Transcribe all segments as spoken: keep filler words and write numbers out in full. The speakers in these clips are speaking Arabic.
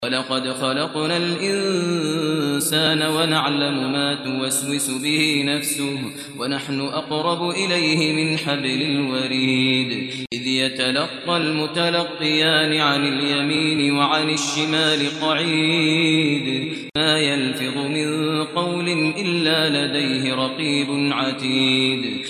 ولقد خلقنا الإنسان ونعلم ما توسوس به نفسه ونحن أقرب إليه من حبل الوريد إذ يتلقى المتلقيان عن اليمين وعن الشمال قعيد ما يلفظ من قول إلا لديه رقيب عتيد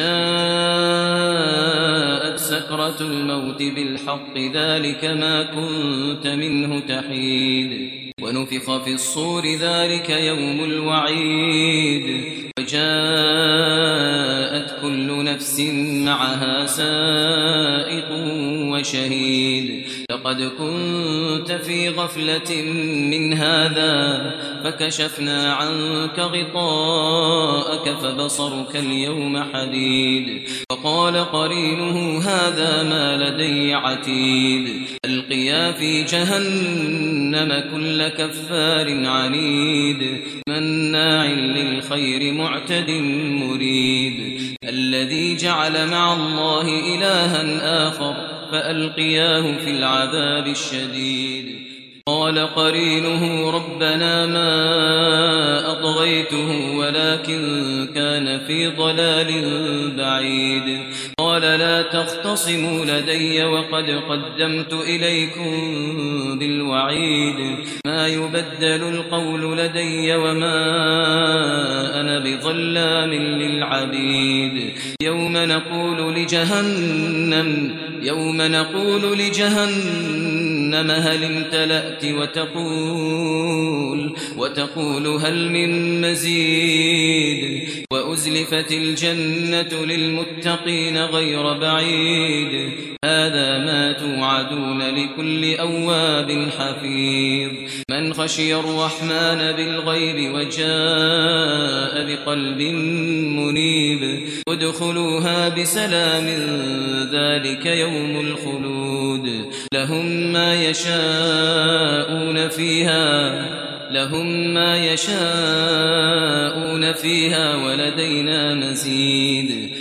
وجاءت سكرة الموت بالحق ذلك ما كنت منه تحيد ونفخ في الصور ذلك يوم الوعيد وجاءت كل نفس معها سائق وشهيد لقد كنت في غفلة من هذا فكشفنا عنك غطاءك فبصرك اليوم حديد وقال قرينه هذا ما لدي عتيد ألقيا في جهنم كل كفار عنيد مناع للخير معتد مريب الذي جعل مع الله إلها آخر فألقياه في العذاب الشديد قال قرينه ربنا ما أطغيته ولكن كان في ضلال بعيد قال لا تختصموا لدي وقد قدمت إليكم بالوعيد ما يبدل القول لدي وما أنا بظلام للعبيد يوم نقول لجهنم يوم نقول لجهنم هل امتلأت وتقول وتقول هل من مزيد وأزلفت الجنة للمتقين غير بعيد هذا ما توعدون لكل أواب حفيظ من خشي الرحمن بالغيب وجاء بقلب منيب ادخلوها بسلام ذلك يوم الخلود لهم ما يشاءون فيها لهم ما يشاءون فيها ولدينا مزيد